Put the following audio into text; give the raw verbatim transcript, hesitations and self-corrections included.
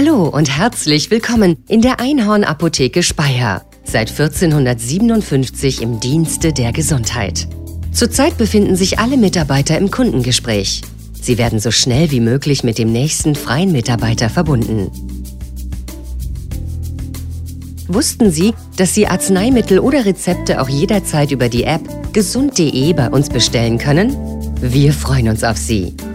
Hallo und herzlich willkommen in der Einhorn-Apotheke Speyer. Seit vierzehnhundertsiebenundfünfzig im Dienste der Gesundheit. Zurzeit befinden sich alle Mitarbeiter im Kundengespräch. Sie werden so schnell wie möglich mit dem nächsten freien Mitarbeiter verbunden. Wussten Sie, dass Sie Arzneimittel oder Rezepte auch jederzeit über die App gesund punkt de bei uns bestellen können? Wir freuen uns auf Sie.